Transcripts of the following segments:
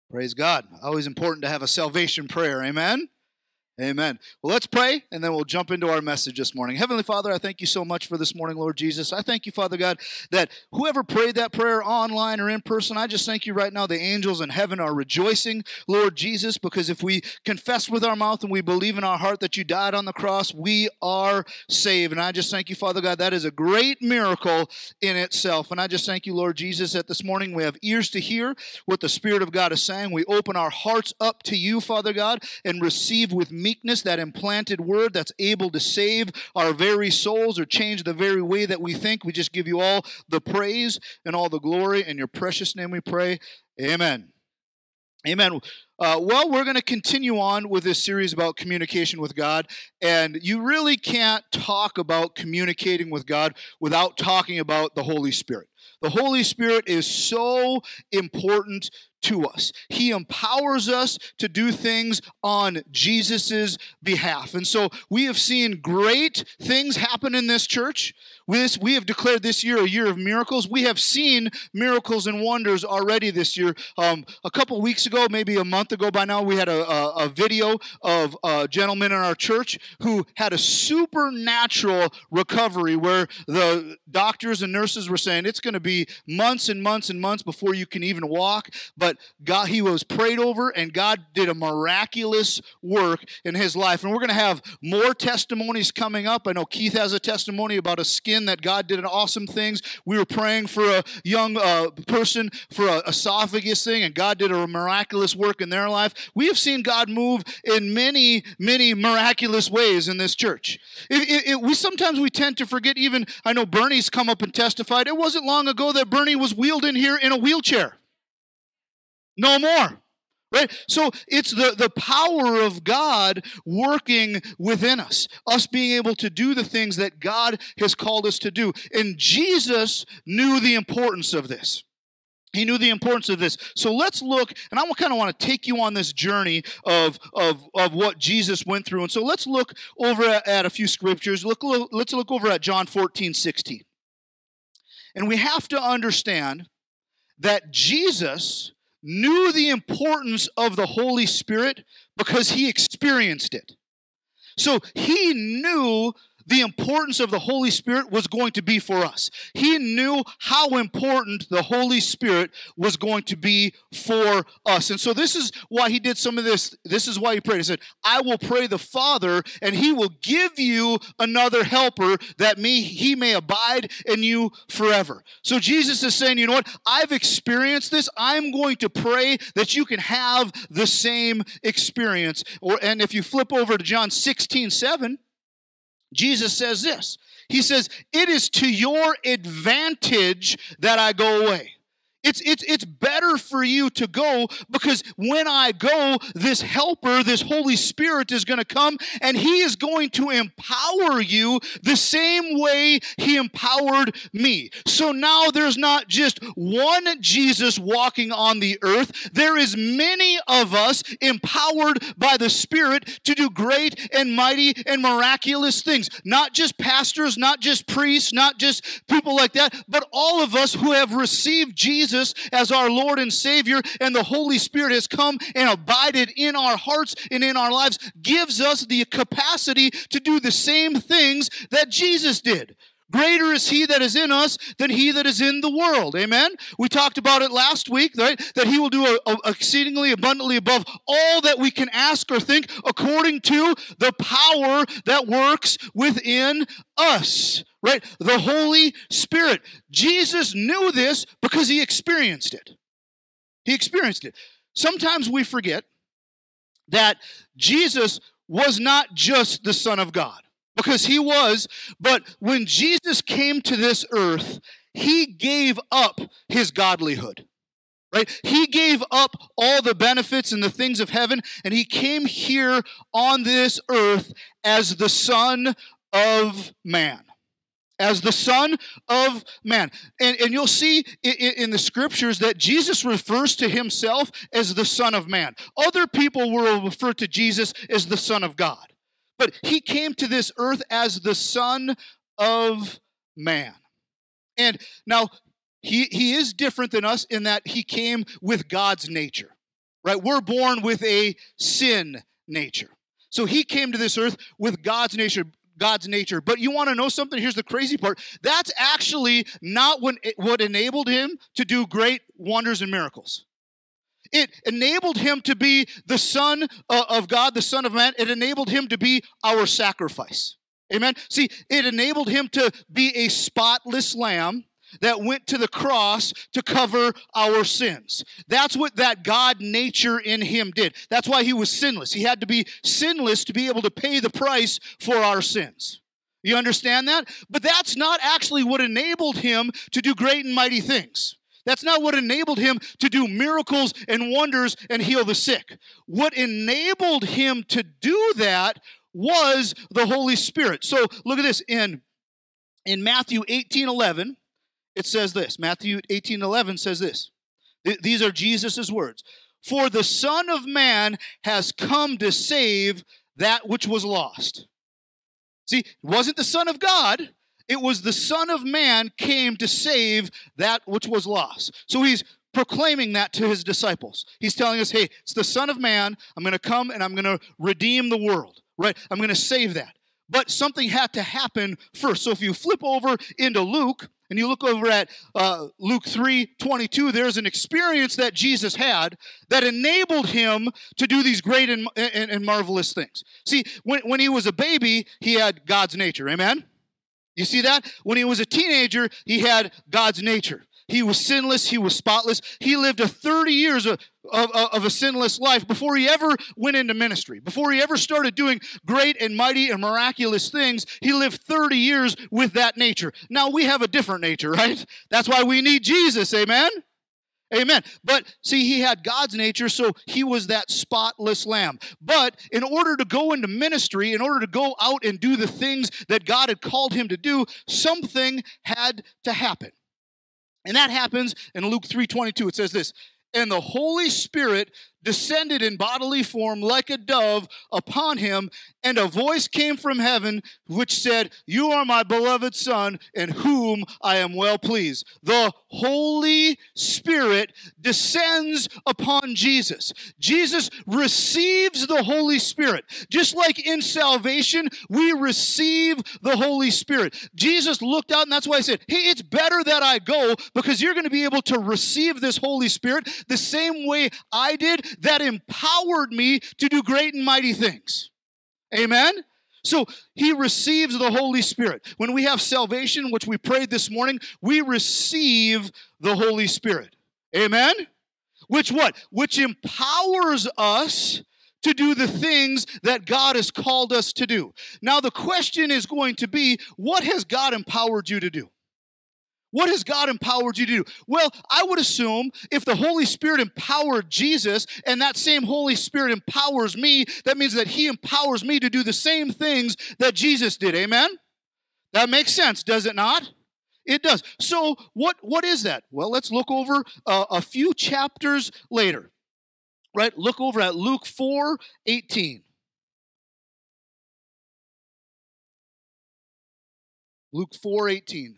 Praise God. Always important to have a salvation prayer. Amen? Amen. Well, let's pray, and then we'll jump into our message this morning. Heavenly Father, I thank you so much for this morning, Lord Jesus. I thank you, Father God, that whoever prayed that prayer online or in person, I just thank you right now. The angels in heaven are rejoicing, Lord Jesus, because if we confess with our mouth and we believe in our heart that you died on the cross, we are saved. And I just thank you, Father God, that is a great miracle in itself. And I just thank you, Lord Jesus, that this morning we have ears to hear what the Spirit of God is saying. We open our hearts up to you, Father God, and receive with meekness that implanted word that's able to save our very souls or change the very way that we think. We just give you all the praise and all the glory. In your precious name we pray. Amen. Amen. Well, we're going to continue on with this series about communication with God, and you really can't talk about communicating with God without talking about the Holy Spirit. The Holy Spirit is so important to us. He empowers us to do things on Jesus' behalf. And so we have seen great things happen in this church. We have declared this year a year of miracles. We have seen miracles and wonders already this year. A couple weeks ago, maybe a month ago by now, we had a video of a gentleman in our church who had a supernatural recovery where the doctors and nurses were saying it's going to be months and months and months before you can even walk. But God, he was prayed over, and God did a miraculous work in his life. And we're going to have more testimonies coming up. I know Keith has a testimony about a skin that God did awesome things. We were praying for a young person for an esophagus thing, and God did a miraculous work in their life. We have seen God move in many, many miraculous ways in this church. Sometimes we tend to forget, even, I know Bernie's come up and testified, it wasn't long ago that Bernie was wheeled in here in a wheelchair. No more. Right? So it's the power of God working within us being able to do the things that God has called us to do. And Jesus knew the importance of this. He knew the importance of this. So let's look, and I kind of want to take you on this journey of what Jesus went through. And so let's look over at a few scriptures. Let's look over at John 14:16. And we have to understand that Jesus knew the importance of the Holy Spirit because he experienced it. So he knew the importance of the Holy Spirit was going to be for us. He knew how important the Holy Spirit was going to be for us. And so this is why he did some of this. This is why he prayed. He said, I will pray the Father, and he will give you another helper that he may abide in you forever. So Jesus is saying, you know what? I've experienced this. I'm going to pray that you can have the same experience. And if you flip over to John 16:7, Jesus says this. He says, it is to your advantage that I go away. It's better for you to go because when I go, this helper, this Holy Spirit is going to come and he is going to empower you the same way he empowered me. So now there's not just one Jesus walking on the earth. There is many of us empowered by the Spirit to do great and mighty and miraculous things. Not just pastors, not just priests, not just people like that, but all of us who have received Jesus as our Lord and Savior, and the Holy Spirit has come and abided in our hearts and in our lives, gives us the capacity to do the same things that Jesus did. Greater is he that is in us than he that is in the world. Amen? We talked about it last week, right? That he will do exceedingly abundantly above all that we can ask or think according to the power that works within us. Right? The Holy Spirit. Jesus knew this because he experienced it. He experienced it. Sometimes we forget that Jesus was not just the Son of God. Because he was, but when Jesus came to this earth, he gave up his godlyhood, right? He gave up all the benefits and the things of heaven, and he came here on this earth as the Son of Man. As the Son of Man. And you'll see in the scriptures that Jesus refers to himself as the Son of Man. Other people will refer to Jesus as the Son of God. But he came to this earth as the Son of Man. And now, he is different than us in that he came with God's nature. right? We're born with a sin nature. So he came to this earth with God's nature. But you want to know something? Here's the crazy part. That's actually not what enabled him to do great wonders and miracles. It enabled him to be the Son of God, the Son of Man. It enabled him to be our sacrifice. Amen? See, it enabled him to be a spotless lamb that went to the cross to cover our sins. That's what that God nature in him did. That's why he was sinless. He had to be sinless to be able to pay the price for our sins. You understand that? But that's not actually what enabled him to do great and mighty things. That's not what enabled him to do miracles and wonders and heal the sick. What enabled him to do that was the Holy Spirit. So look at this. In Matthew 18:11, it says this. Matthew 18:11 says this. These are Jesus' words. For the Son of Man has come to save that which was lost. See, it wasn't the Son of God. It was the Son of Man came to save that which was lost. So he's proclaiming that to his disciples. He's telling us, hey, it's the Son of Man. I'm going to come and I'm going to redeem the world, right? I'm going to save that. But something had to happen first. So if you flip over into Luke and you look over at Luke 3:22, there's an experience that Jesus had that enabled him to do these great and marvelous things. See, when he was a baby, he had God's nature. Amen? You see that? When he was a teenager, he had God's nature. He was sinless. He was spotless. He lived 30 years of a sinless life before he ever went into ministry. Before he ever started doing great and mighty and miraculous things, he lived 30 years with that nature. Now, we have a different nature, right? That's why we need Jesus, amen? Amen. But see, he had God's nature, so he was that spotless lamb. But in order to go into ministry, in order to go out and do the things that God had called him to do, something had to happen. And that happens in Luke 3:22. It says this, and the Holy Spirit descended in bodily form like a dove upon him, and a voice came from heaven which said, you are my beloved Son, in whom I am well pleased. The Holy Spirit descends upon Jesus. Jesus receives the Holy Spirit. Just like in salvation, we receive the Holy Spirit. Jesus looked out, and that's why I said, hey, it's better that I go, because you're going to be able to receive this Holy Spirit the same way I did, that empowered me to do great and mighty things. Amen? So he receives the Holy Spirit. When we have salvation, which we prayed this morning, we receive the Holy Spirit. Amen? Which what? Which empowers us to do the things that God has called us to do. Now the question is going to be, what has God empowered you to do? What has God empowered you to do? Well, I would assume if the Holy Spirit empowered Jesus and that same Holy Spirit empowers me, that means that he empowers me to do the same things that Jesus did. Amen? That makes sense, does it not? It does. So what is that? Well, let's look over a few chapters later. Right? Look over at Luke 4:18. Luke 4:18.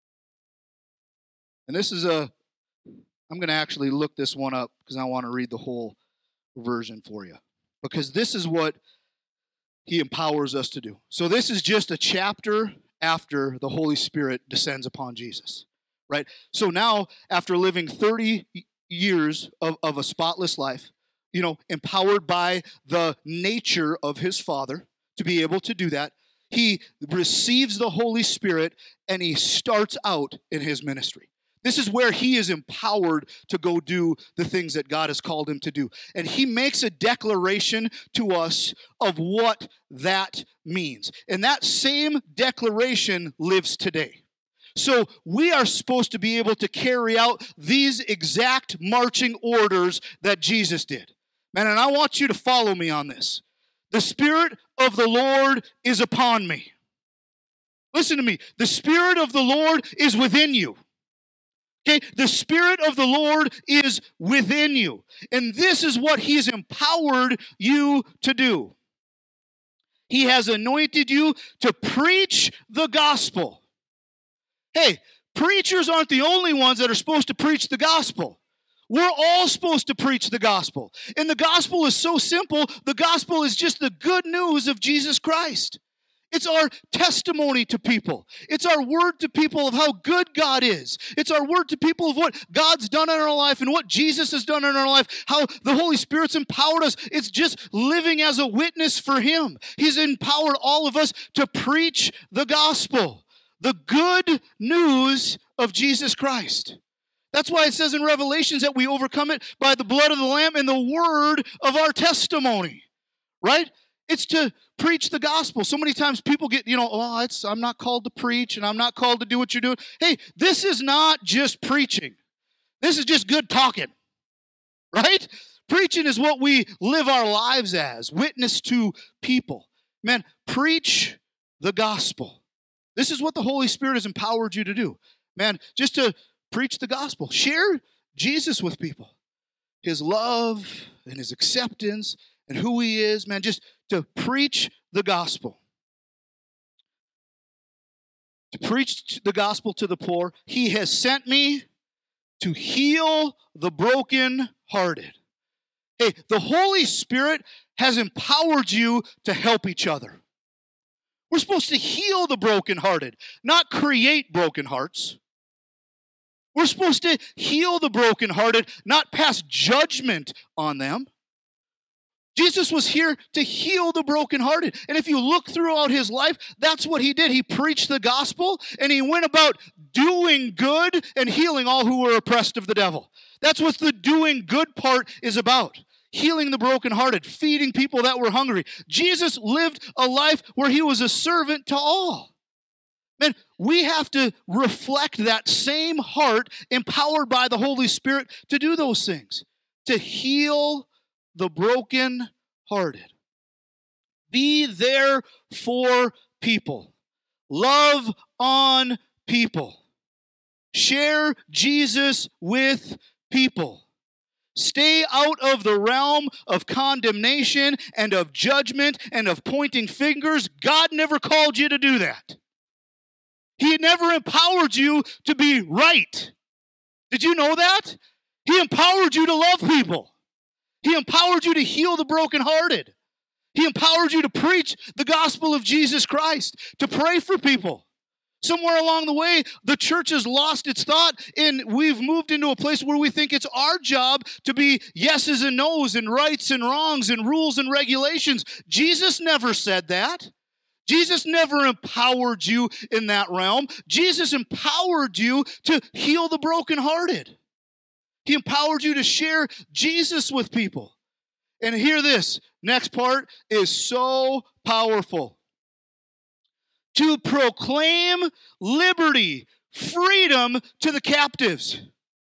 And this is I'm going to actually look this one up because I want to read the whole version for you. Because this is what he empowers us to do. So this is just a chapter after the Holy Spirit descends upon Jesus. Right? So now, after living 30 years of a spotless life, empowered by the nature of his Father to be able to do that, he receives the Holy Spirit and he starts out in his ministry. This is where he is empowered to go do the things that God has called him to do. And he makes a declaration to us of what that means. And that same declaration lives today. So we are supposed to be able to carry out these exact marching orders that Jesus did. Man, and I want you to follow me on this. The Spirit of the Lord is upon me. Listen to me. The Spirit of the Lord is within you. Okay, the Spirit of the Lord is within you. And this is what he's empowered you to do. He has anointed you to preach the gospel. Hey, preachers aren't the only ones that are supposed to preach the gospel. We're all supposed to preach the gospel. And the gospel is so simple. The gospel is just the good news of Jesus Christ. It's our testimony to people. It's our word to people of how good God is. It's our word to people of what God's done in our life and what Jesus has done in our life, how the Holy Spirit's empowered us. It's just living as a witness for Him. He's empowered all of us to preach the gospel, the good news of Jesus Christ. That's why it says in Revelations that we overcome it by the blood of the Lamb and the word of our testimony, right? It's to preach the gospel. So many times people get, I'm not called to preach and I'm not called to do what you're doing. Hey, this is not just preaching. This is just good talking, right? Preaching is what we live our lives as, witness to people. Man, preach the gospel. This is what the Holy Spirit has empowered you to do. Man, just to preach the gospel. Share Jesus with people. His love and His acceptance and who He is. Man, just to preach the gospel. To preach the gospel to the poor. He has sent me to heal the brokenhearted. Hey, the Holy Spirit has empowered you to help each other. We're supposed to heal the brokenhearted, not create broken hearts. We're supposed to heal the brokenhearted, not pass judgment on them. Jesus was here to heal the brokenhearted. And if you look throughout His life, that's what He did. He preached the gospel, and He went about doing good and healing all who were oppressed of the devil. That's what the doing good part is about. Healing the brokenhearted, feeding people that were hungry. Jesus lived a life where He was a servant to all. Man, we have to reflect that same heart empowered by the Holy Spirit to do those things, to heal the brokenhearted. Be there for people. Love on people. Share Jesus with people. Stay out of the realm of condemnation and of judgment and of pointing fingers. God never called you to do that. He never empowered you to be right. Did you know that? He empowered you to love people. He empowered you to heal the brokenhearted. He empowered you to preach the gospel of Jesus Christ, to pray for people. Somewhere along the way, the church has lost its thought, and we've moved into a place where we think it's our job to be yeses and nos and rights and wrongs and rules and regulations. Jesus never said that. Jesus never empowered you in that realm. Jesus empowered you to heal the brokenhearted. He empowered you to share Jesus with people. And hear this, next part is so powerful. To proclaim liberty, freedom to the captives.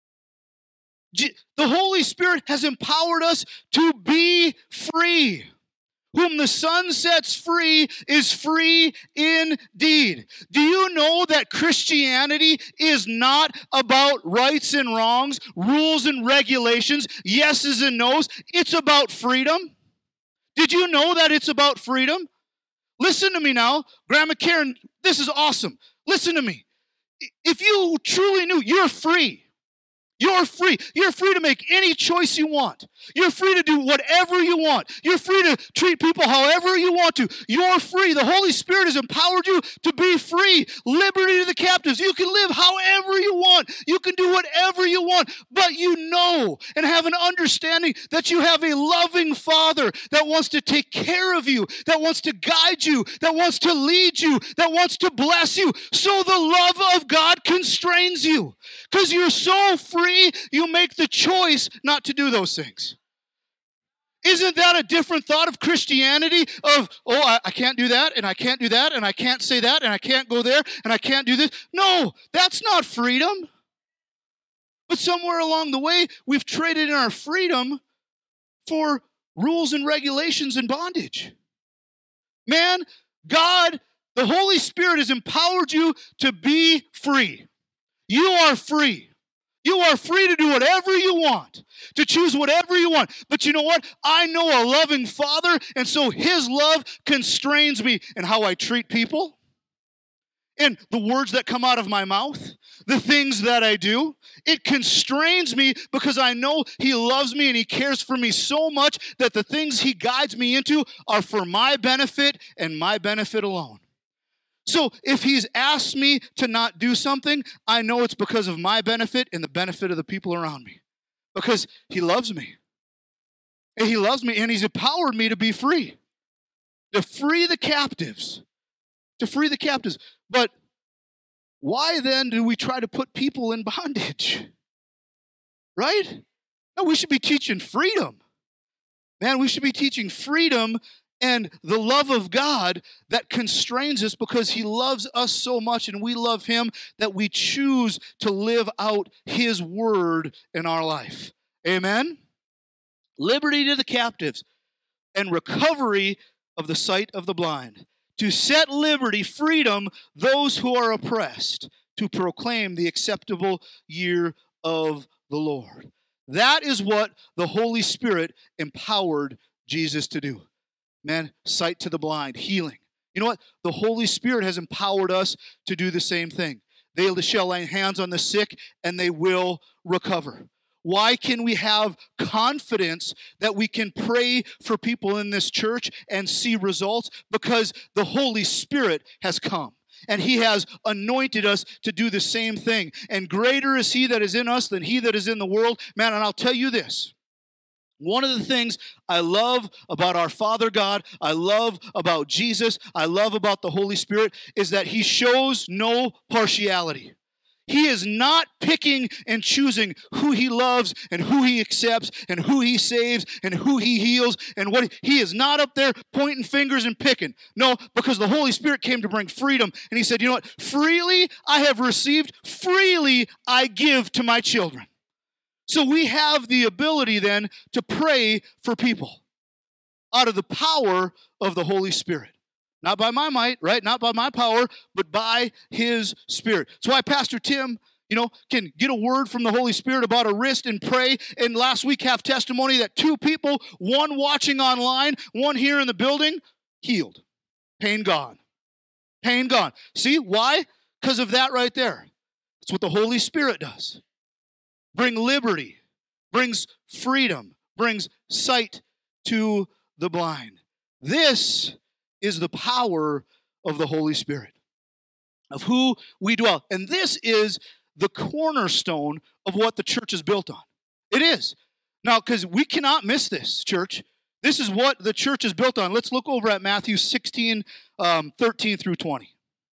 The Holy Spirit has empowered us to be free. Whom the Son sets free is free indeed. Do you know that Christianity is not about rights and wrongs, rules and regulations, yeses and nos? It's about freedom. Did you know that it's about freedom? Listen to me now. Grandma Karen, this is awesome. Listen to me. If you truly knew, you're free. You're free. You're free to make any choice you want. You're free to do whatever you want. You're free to treat people however you want to. You're free. The Holy Spirit has empowered you to be free. Liberty to the captives. You can live however you want. You can do whatever you want. But you know and have an understanding that you have a loving Father that wants to take care of you, that wants to guide you, that wants to lead you, that wants to bless you. So the love of God constrains you. Because you're so free, you make the choice not to do those things. Isn't that a different thought of Christianity? Of, I can't do that, and I can't do that, and I can't say that, and I can't go there, and I can't do this. No, that's not freedom. But somewhere along the way, we've traded in our freedom for rules and regulations and bondage. Man, God, the Holy Spirit has empowered you to be free. You are free. You are free to do whatever you want, to choose whatever you want. But you know what? I know a loving Father, and so His love constrains me in how I treat people, and the words that come out of my mouth, the things that I do. It constrains me because I know he loves me and he cares for me so much that the things he guides me into are for my benefit and my benefit alone. So if he's asked me to not do something, I know it's because of my benefit and the benefit of the people around me. Because he loves me. And he loves me and he's empowered me to be free. To free the captives. To free the captives. But why then do we try to put people in bondage? Right? No, we should be teaching freedom. Man, we should be teaching freedom and the love of God that constrains us because he loves us so much and we love him that we choose to live out his word in our life. Amen? Liberty to the captives and recovery of the sight of the blind. To set liberty, freedom, those who are oppressed, to proclaim the acceptable year of the Lord. That is what the Holy Spirit empowered Jesus to do. Man, sight to the blind, healing. You know what? The Holy Spirit has empowered us to do the same thing. They shall lay hands on the sick and they will recover. Why can we have confidence that we can pray for people in this church and see results? Because the Holy Spirit has come and he has anointed us to do the same thing. And greater is he that is in us than he that is in the world. Man, and I'll tell you this. One of the things I love about our Father God, I love about Jesus, I love about the Holy Spirit is that he shows no partiality. He is not picking and choosing who he loves and who he accepts and who he saves and who he heals and what he is not up there pointing fingers and picking. No, because the Holy Spirit came to bring freedom. And he said, you know what? Freely I have received, freely I give to my children. So we have the ability then to pray for people out of the power of the Holy Spirit. Not by my might, right? Not by my power, but by his Spirit. That's why Pastor Tim, can get a word from the Holy Spirit about a wrist and pray. And last week have testimony that 2 people, one watching online, one here in the building, healed. Pain gone. Pain gone. See, why? Because of that right there. It's what the Holy Spirit does. Bring liberty, brings freedom, brings sight to the blind. This is the power of the Holy Spirit, of who we dwell. And this is the cornerstone of what the church is built on. It is. Now, because we cannot miss this, church. This is what the church is built on. Let's look over at Matthew 16, 13 through 20.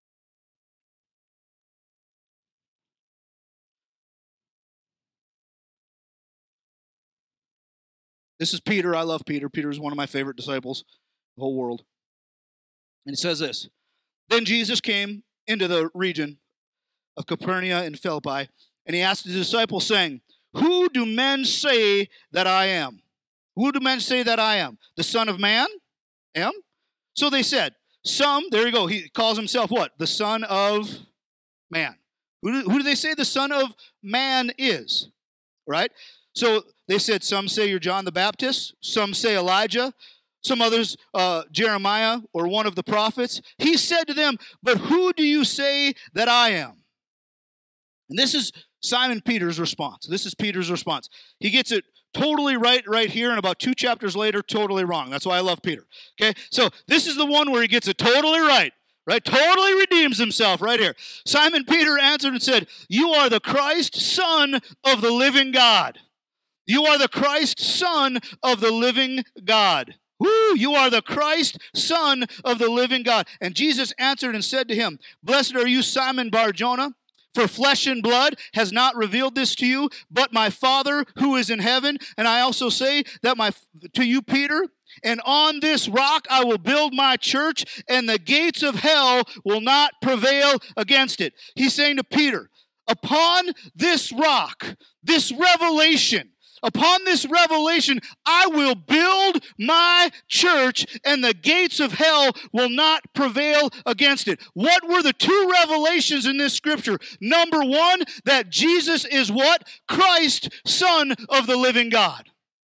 This is Peter. I love Peter. Peter is one of my favorite disciples in the whole world. And it says this, Then Jesus came into the region of Capernaum in Philippi, and he asked his disciples, saying, Who do men say that I am? Who do men say that I am? The Son of Man? Am? So they said, some, there you go, he calls himself what? The Son of Man. Who do they say the Son of Man is? Right? So they said, some say you're John the Baptist, some say Elijah, some others, Jeremiah or one of the prophets. He said to them, but who do you say that I am? And this is Simon Peter's response. This is Peter's response. He gets it totally right here, and about 2 chapters later, totally wrong. That's why I love Peter. Okay, so this is the one where he gets it totally right? Totally redeems himself right here. Simon Peter answered and said, You are the Christ, Son of the living God. You are the Christ, Son of the living God. Woo, you are the Christ, Son of the living God. And Jesus answered and said to him, Blessed are you, Simon Bar-Jonah, for flesh and blood has not revealed this to you, but my Father who is in heaven. And I also say that to you, Peter, and on this rock I will build my church, and the gates of hell will not prevail against it. He's saying to Peter, upon this rock, this revelation, upon this revelation, I will build my church, and the gates of hell will not prevail against it. What were the 2 revelations in this scripture? Number 1, that Jesus is what? Christ, Son of the living God.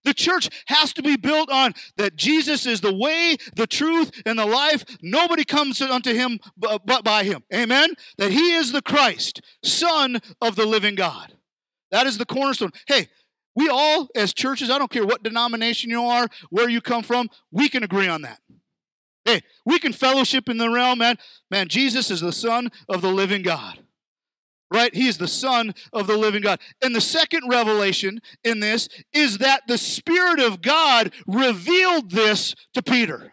The church has to be built on that Jesus is the way, the truth, and the life. Nobody comes unto him but by him. Amen? That he is the Christ, Son of the living God. That is the cornerstone. Hey, we all, as churches, I don't care what denomination you are, where you come from, we can agree on that. Hey, we can fellowship in the realm, man. Man, Jesus is the Son of the living God. Right? He is the Son of the living God. And the second revelation in this is that the Spirit of God revealed this to Peter.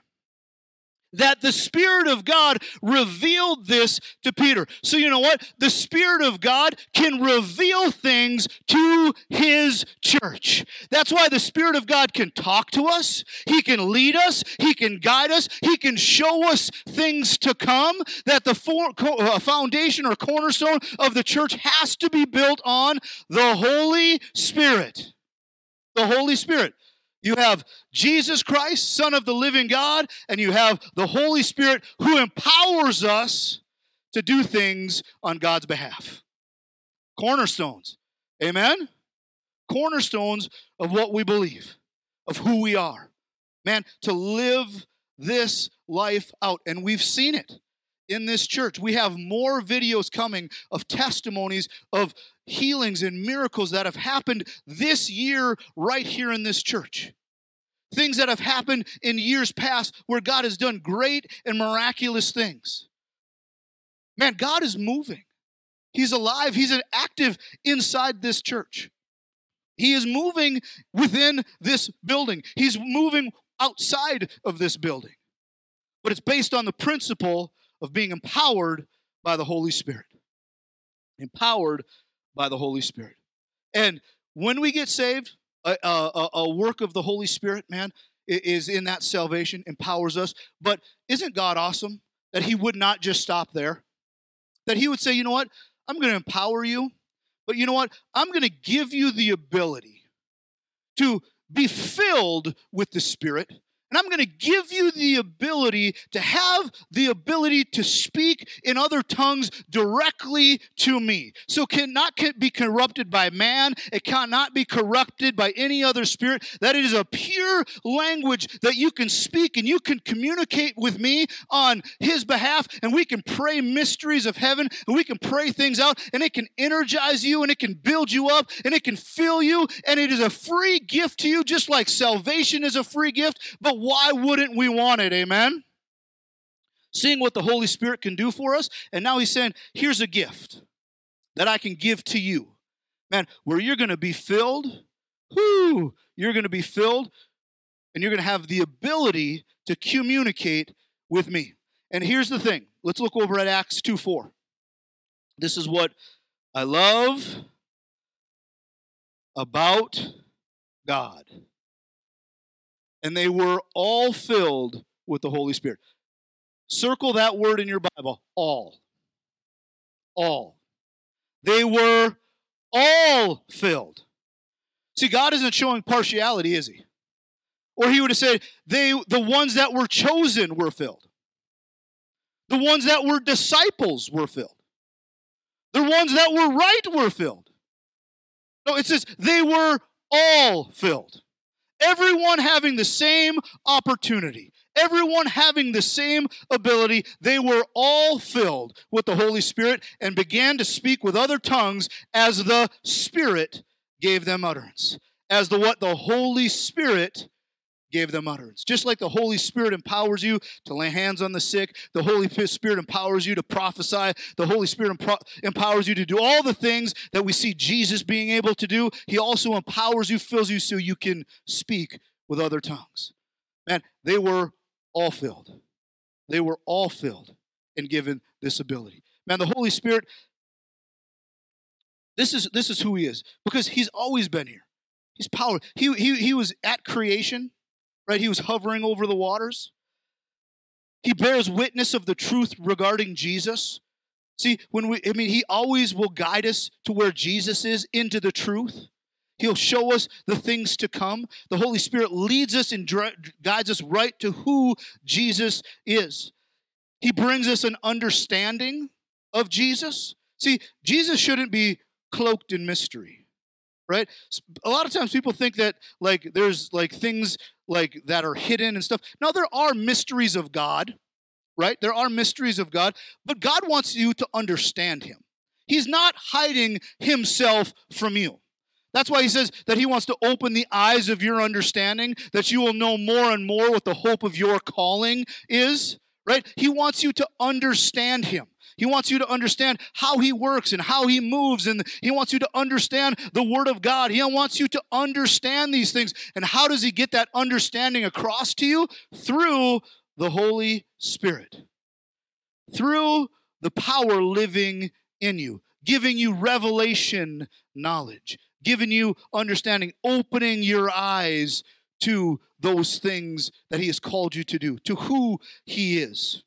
That the Spirit of God revealed this to Peter. So you know what? The Spirit of God can reveal things to his church. That's why the Spirit of God can talk to us. He can lead us. He can guide us. He can show us things to come. That the foundation or cornerstone of the church has to be built on the Holy Spirit. The Holy Spirit. You have Jesus Christ, Son of the living God, and you have the Holy Spirit who empowers us to do things on God's behalf. Cornerstones. Amen? Cornerstones of what we believe, of who we are. Man, to live this life out. And we've seen it in this church. We have more videos coming of testimonies of healings and miracles that have happened this year right here in this church. Things that have happened in years past where God has done great and miraculous things. Man, God is moving. He's alive. He's active inside this church. He is moving within this building. He's moving outside of this building. But it's based on the principle of being empowered by the Holy Spirit. Empowered by the Holy Spirit. And when we get saved, a work of the Holy Spirit, man, is in that salvation, empowers us. But isn't God awesome that he would not just stop there? That he would say, you know what? I'm going to empower you. But you know what? I'm going to give you the ability to be filled with the Spirit. And I'm going to give you the ability to have the ability to speak in other tongues directly to me. So it cannot be corrupted by man. It cannot be corrupted by any other spirit. That it is a pure language that you can speak and you can communicate with me on his behalf. And we can pray mysteries of heaven and we can pray things out and it can energize you and it can build you up and it can fill you. And it is a free gift to you, just like salvation is a free gift. But why wouldn't we want it? Amen? Seeing what the Holy Spirit can do for us. And now he's saying, here's a gift that I can give to you. Man, where you're going to be filled. You're going to be filled and you're going to have the ability to communicate with me. And here's the thing. Let's look over at Acts 2:4. This is what I love about God. And they were all filled with the Holy Spirit. Circle that word in your Bible. All. All. They were all filled. See, God isn't showing partiality, is he? Or he would have said, the ones that were chosen were filled. The ones that were disciples were filled. The ones that were right were filled. No, it says they were all filled. Everyone having the same opportunity. Everyone having the same ability. They were all filled with the Holy Spirit and began to speak with other tongues as the Spirit gave them utterance. As the Holy Spirit gave them utterance. Just like the Holy Spirit empowers you to lay hands on the sick, the Holy Spirit empowers you to prophesy, the Holy Spirit empowers you to do all the things that we see Jesus being able to do. He also empowers you, fills you so you can speak with other tongues. Man, they were all filled. They were all filled and given this ability. Man, the Holy Spirit, this is who he is because he's always been here. He's power. He was at creation. Right, he was hovering over the waters. He bears witness of the truth regarding Jesus. See, he always will guide us to where Jesus is, into the truth. He'll show us the things to come. The Holy Spirit leads us and guides us right to who Jesus is. He brings us an understanding of Jesus. See, Jesus shouldn't be cloaked in mystery. right? A lot of times people think that like there's like things like that are hidden and stuff. No, there are mysteries of God, right? There are mysteries of God, but God wants you to understand him. He's not hiding himself from you. That's why he says that he wants to open the eyes of your understanding, that you will know more and more what the hope of your calling is, right? He wants you to understand him. He wants you to understand how he works and how he moves, and he wants you to understand the word of God. He wants you to understand these things. And how does he get that understanding across to you? Through the Holy Spirit. Through the power living in you, giving you revelation knowledge, giving you understanding, opening your eyes to those things that he has called you to do, to who he is.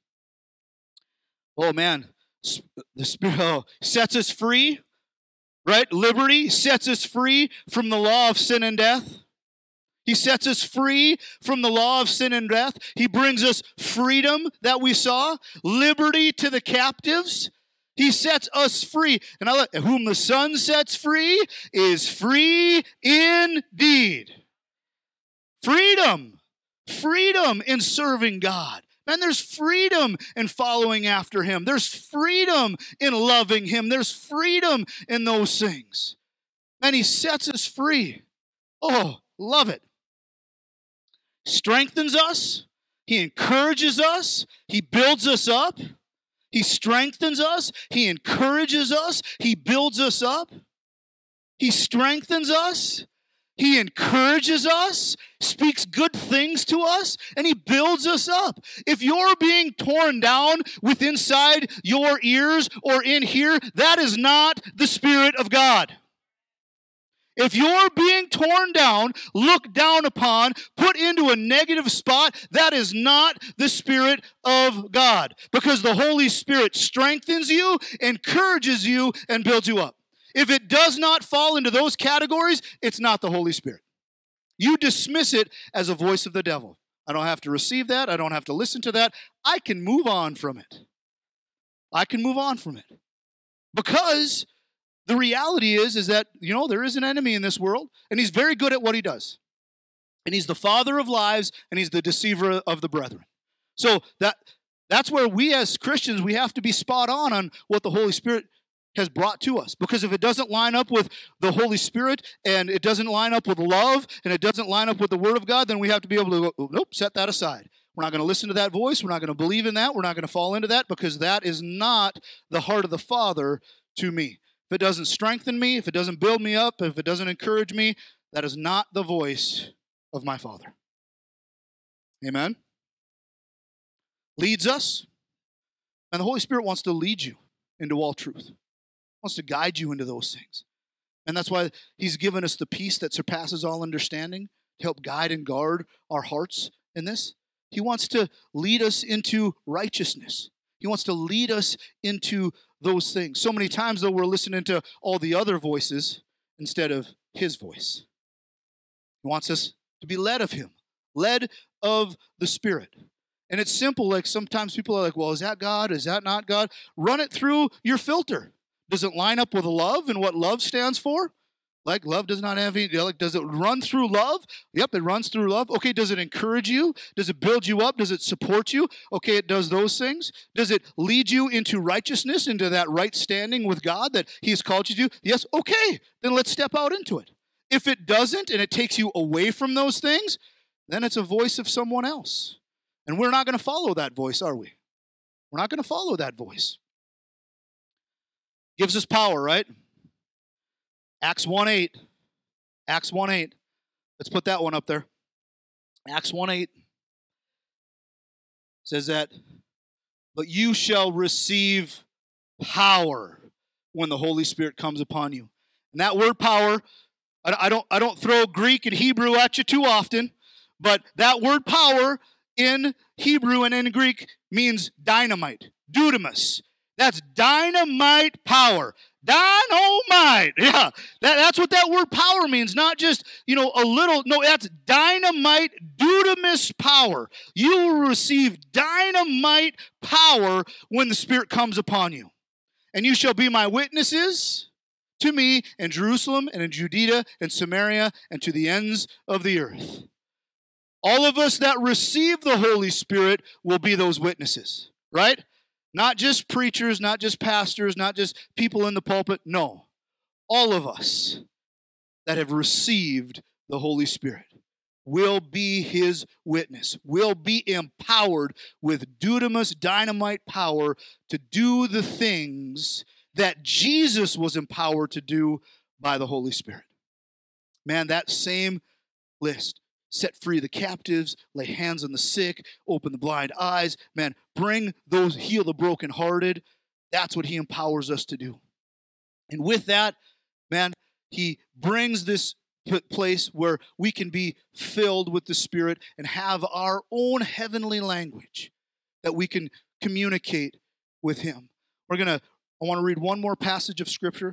Oh man, the Spirit sets us free, right? Liberty sets us free from the law of sin and death. He sets us free from the law of sin and death. He brings us freedom that we saw, liberty to the captives. He sets us free. And whom the Son sets free is free indeed. Freedom. Freedom in serving God. Man, there's freedom in following after him. There's freedom in loving him. There's freedom in those things. And he sets us free. Oh, love it. Strengthens us. He encourages us. He builds us up. He strengthens us. He encourages us. He builds us up. He strengthens us. He encourages us, speaks good things to us, and he builds us up. If you're being torn down with inside your ears or in here, that is not the Spirit of God. If you're being torn down, looked down upon, put into a negative spot, that is not the Spirit of God. Because the Holy Spirit strengthens you, encourages you, and builds you up. If it does not fall into those categories, it's not the Holy Spirit. You dismiss it as a voice of the devil. I don't have to receive that. I don't have to listen to that. I can move on from it. I can move on from it. Because the reality is that, there is an enemy in this world, and he's very good at what he does. And he's the father of lies, and he's the deceiver of the brethren. So that's where we as Christians, we have to be spot on what the Holy Spirit has brought to us. Because if it doesn't line up with the Holy Spirit, and it doesn't line up with love, and it doesn't line up with the Word of God, then we have to be able to go, nope, set that aside. We're not going to listen to that voice. We're not going to believe in that. We're not going to fall into that, because that is not the heart of the Father to me. If it doesn't strengthen me, if it doesn't build me up, if it doesn't encourage me, that is not the voice of my Father. Amen? Leads us. And the Holy Spirit wants to lead you into all truth. Wants to guide you into those things. And that's why he's given us the peace that surpasses all understanding to help guide and guard our hearts in this. He wants to lead us into righteousness. He wants to lead us into those things. So many times, though, we're listening to all the other voices instead of his voice. He wants us to be led of him, led of the Spirit. And it's simple. Like sometimes people are like, well, is that God? Is that not God? Run it through your filter. Does it line up with love and what love stands for? Like love does not have any, does it run through love? Yep, it runs through love. Okay, does it encourage you? Does it build you up? Does it support you? Okay, it does those things. Does it lead you into righteousness, into that right standing with God that he's called you to? Yes, okay, then let's step out into it. If it doesn't and it takes you away from those things, then it's a voice of someone else. And we're not going to follow that voice, are we? We're not going to follow that voice. Gives us power, right? Acts 1:8. Acts 1:8. Let's put that one up there. Acts 1:8 says that, but you shall receive power when the Holy Spirit comes upon you. And that word power, I don't throw Greek and Hebrew at you too often, but that word power in Hebrew and in Greek means dynamite, dunamis. That's dynamite power. Dynamite. Yeah, that's what that word power means. Not just, a little. No, that's dynamite, dunamis power. You will receive dynamite power when the Spirit comes upon you. And you shall be my witnesses. to me in Jerusalem and in Judea and Samaria and to the ends of the earth. All of us that receive the Holy Spirit will be those witnesses, right? Not just preachers, not just pastors, not just people in the pulpit. No, all of us that have received the Holy Spirit will be his witness, will be empowered with dunamis, dynamite power to do the things that Jesus was empowered to do by the Holy Spirit. Man, that same list. Set free the captives, lay hands on the sick, open the blind eyes. Man, heal the brokenhearted. That's what he empowers us to do. And with that, man, he brings this place where we can be filled with the Spirit and have our own heavenly language that we can communicate with him. I want to read one more passage of Scripture,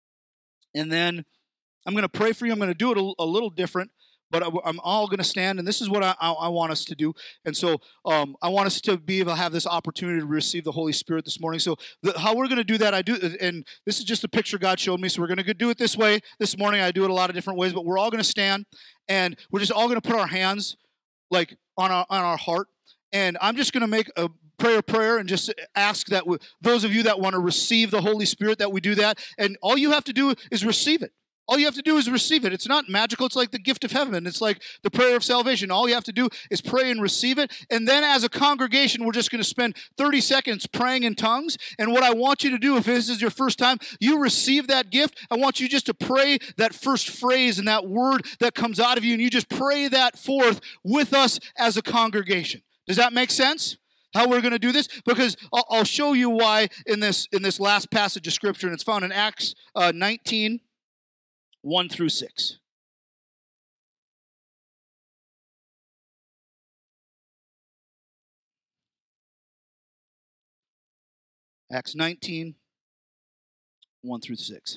and then I'm going to pray for you. I'm going to do it a little different. But I'm all going to stand, and this is what I want us to do. And so I want us to be able to have this opportunity to receive the Holy Spirit this morning. So how we're going to do that, and this is just a picture God showed me, so we're going to do it this way this morning. I do it a lot of different ways, but we're all going to stand, and we're just all going to put our hands like on our heart, and I'm just going to make a prayer and just ask that those of you that want to receive the Holy Spirit, that we do that, and all you have to do is receive it. All you have to do is receive it. It's not magical. It's like the gift of heaven. It's like the prayer of salvation. All you have to do is pray and receive it. And then as a congregation, we're just going to spend 30 seconds praying in tongues. And what I want you to do, if this is your first time, you receive that gift. I want you just to pray that first phrase and that word that comes out of you. And you just pray that forth with us as a congregation. Does that make sense? How we're going to do this? Because I'll show you why in this last passage of Scripture. And it's found in Acts 19. 1 through 6. Acts 19, 1 through 6.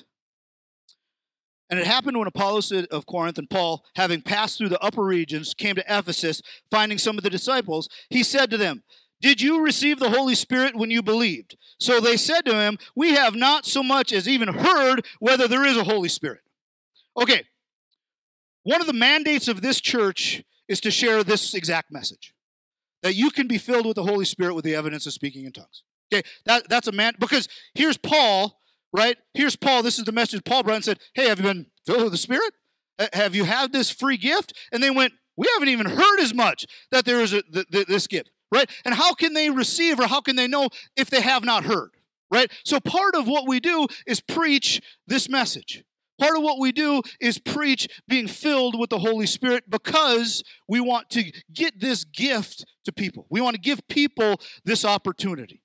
And it happened when Apollos of Corinth and Paul, having passed through the upper regions, came to Ephesus, finding some of the disciples, he said to them, "Did you receive the Holy Spirit when you believed?" So they said to him, "We have not so much as even heard whether there is a Holy Spirit." Okay, one of the mandates of this church is to share this exact message, that you can be filled with the Holy Spirit with the evidence of speaking in tongues. Okay, that's a man, because here's Paul, right? Here's Paul, this is the message Paul brought and said, "Hey, have you been filled with the Spirit? Have you had this free gift?" And they went, "We haven't even heard as much that there is this gift," right? And how can they receive, or how can they know if they have not heard, right? So part of what we do is preach this message. Part of what we do is preach being filled with the Holy Spirit, because we want to get this gift to people. We want to give people this opportunity.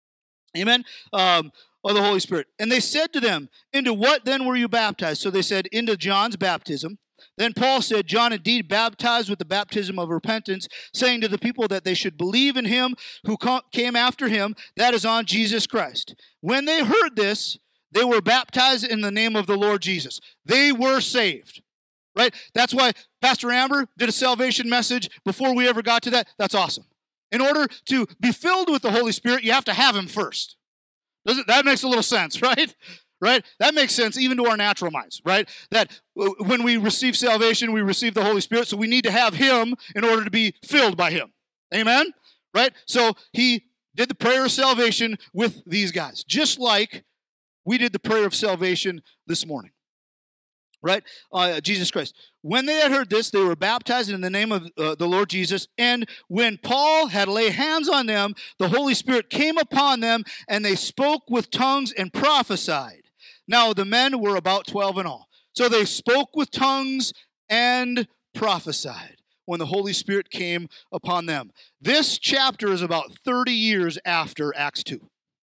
Amen? Of the Holy Spirit. And they said to them, "Into what then were you baptized?" So they said, "Into John's baptism." Then Paul said, "John indeed baptized with the baptism of repentance, saying to the people that they should believe in him who came after him, that is, on Jesus Christ." When they heard this, they were baptized in the name of the Lord Jesus. They were saved, right? That's why Pastor Amber did a salvation message before we ever got to that. That's awesome. In order to be filled with the Holy Spirit, you have to have him first. That makes a little sense, right? Right? That makes sense even to our natural minds, right? That when we receive salvation, we receive the Holy Spirit, so we need to have him in order to be filled by him. Amen? Right? So he did the prayer of salvation with these guys, just like we did the prayer of salvation this morning, right? Jesus Christ. When they had heard this, they were baptized in the name of the Lord Jesus. And when Paul had laid hands on them, the Holy Spirit came upon them, and they spoke with tongues and prophesied. Now the men were about 12 in all. So they spoke with tongues and prophesied when the Holy Spirit came upon them. This chapter is about 30 years after Acts 2.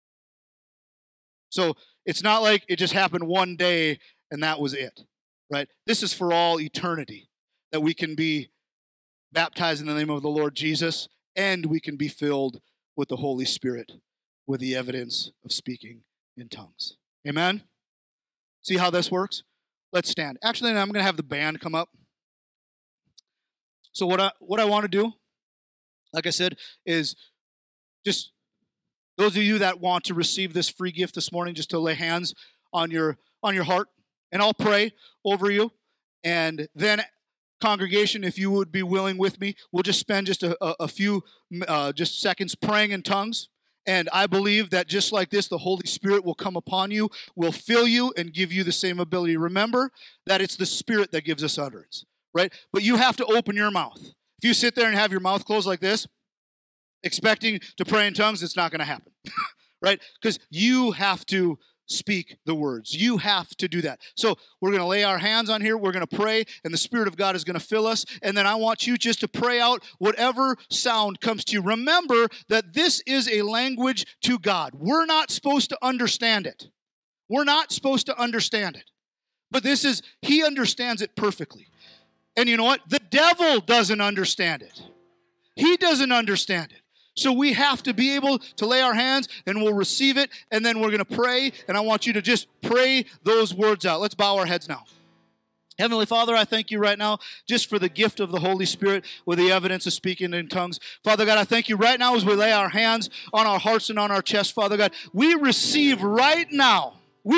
So it's not like it just happened one day and that was it, right? This is for all eternity, that we can be baptized in the name of the Lord Jesus, and we can be filled with the Holy Spirit with the evidence of speaking in tongues. Amen? See how this works? Let's stand. Actually, I'm going to have the band come up. So what I want to do, like I said, is just those of you that want to receive this free gift this morning, just to lay hands on your on your heart, and I'll pray over you. And then, congregation, if you would be willing with me, we'll just spend just a few just seconds praying in tongues. And I believe that just like this, the Holy Spirit will come upon you, will fill you, and give you the same ability. Remember that it's the Spirit that gives us utterance, right? But you have to open your mouth. If you sit there and have your mouth closed like this, expecting to pray in tongues, it's not going to happen, right? Because you have to speak the words. You have to do that. So we're going to lay our hands on here. We're going to pray, and the Spirit of God is going to fill us. And then I want you just to pray out whatever sound comes to you. Remember that this is a language to God. We're not supposed to understand it. We're not supposed to understand it. But He understands it perfectly. And you know what? The devil doesn't understand it. He doesn't understand it. So we have to be able to lay our hands, and we'll receive it, and then we're going to pray, and I want you to just pray those words out. Let's bow our heads now. Heavenly Father, I thank you right now just for the gift of the Holy Spirit with the evidence of speaking in tongues. Father God, I thank you right now as we lay our hands on our hearts and on our chest, Father God. We receive right now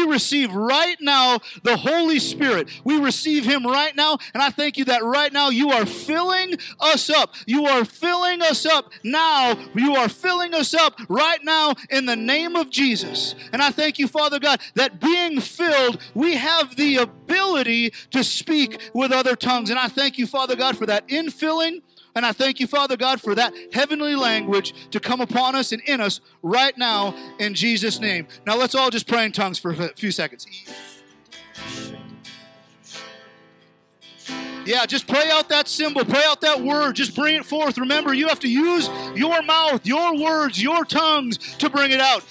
the Holy Spirit. We receive Him right now, and I thank you that right now you are filling us up. You are filling us up now. You are filling us up right now in the name of Jesus. And I thank you, Father God, that being filled, we have the ability to speak with other tongues. And I thank you, Father God, for that infilling. And I thank you, Father God, for that heavenly language to come upon us and in us right now in Jesus' name. Now let's all just pray in tongues for a few seconds. Yeah, just pray out that symbol, pray out that word, just bring it forth. Remember, you have to use your mouth, your words, your tongues to bring it out.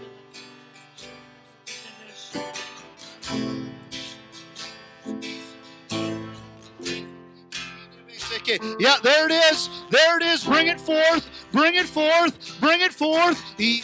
Yeah, there it is. There it is. Bring it forth. Bring it forth. Bring it forth.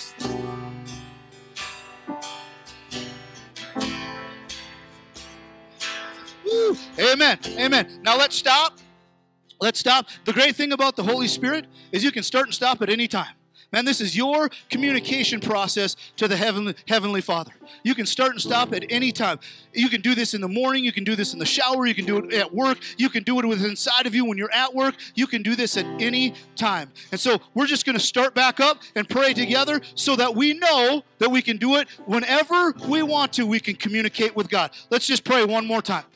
Woo. Amen. Amen. Now let's stop. Let's stop. The great thing about the Holy Spirit is you can start and stop at any time. Man, this is your communication process to the Heavenly Father. You can start and stop at any time. You can do this in the morning. You can do this in the shower. You can do it at work. You can do it with inside of you when you're at work. You can do this at any time. And so we're just going to start back up and pray together so that we know that we can do it whenever we want to. We can communicate with God. Let's just pray one more time.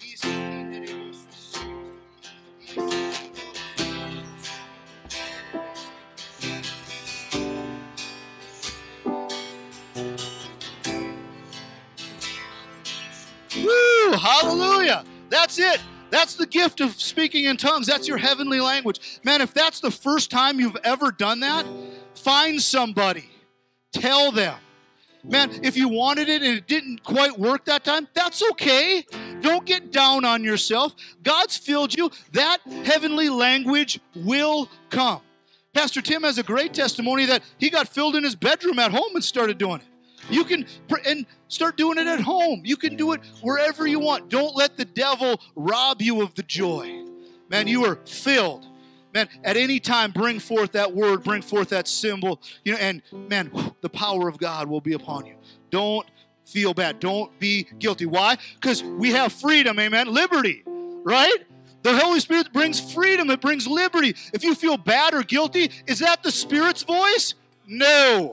Woo! Hallelujah! That's it. That's the gift of speaking in tongues. That's your heavenly language. Man, if that's the first time you've ever done that, find somebody. Tell them. Man, if you wanted it and it didn't quite work that time, that's okay. Don't get down on yourself. God's filled you. That heavenly language will come. Pastor Tim has a great testimony that he got filled in his bedroom at home and started doing it. You can and start doing it at home. You can do it wherever you want. Don't let the devil rob you of the joy. Man, you are filled. Man, at any time, bring forth that word, bring forth that symbol. And man, the power of God will be upon you. Don't feel bad. Don't be guilty. Why? Because we have freedom, amen? Liberty, right? The Holy Spirit brings freedom. It brings liberty. If you feel bad or guilty, is that the Spirit's voice? No.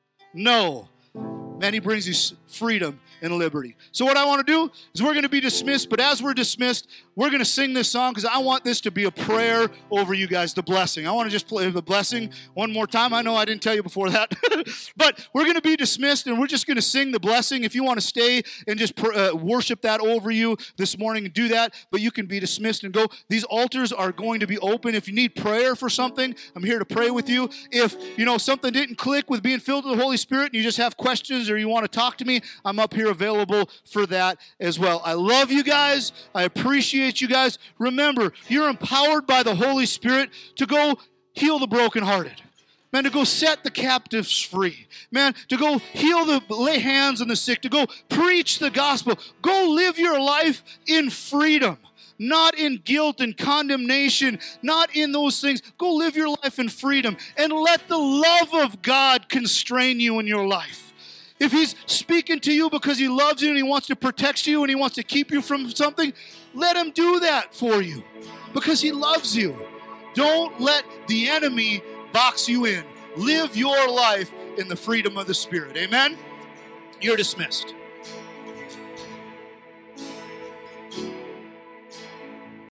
Man, He brings you freedom and liberty. So what I want to do is we're going to be dismissed, but as we're dismissed, we're going to sing this song because I want this to be a prayer over you guys, the blessing. I want to just play the blessing one more time. I know I didn't tell you before that, but we're going to be dismissed and we're just going to sing the blessing. If you want to stay and just worship that over you this morning, do that, but you can be dismissed and go. These altars are going to be open. If you need prayer for something, I'm here to pray with you. If, something didn't click with being filled with the Holy Spirit and you just have questions or you want to talk to me, I'm up here available for that as well. I love you guys. I appreciate you guys. Remember, you're empowered by the Holy Spirit to go heal the brokenhearted. Man, to go set the captives free. Man, to go lay hands on the sick, to go preach the gospel. Go live your life in freedom. Not in guilt and condemnation, not in those things. Go live your life in freedom and let the love of God constrain you in your life. If he's speaking to you because he loves you and he wants to protect you and he wants to keep you from something, let him do that for you because he loves you. Don't let the enemy box you in. Live your life in the freedom of the Spirit. Amen? You're dismissed.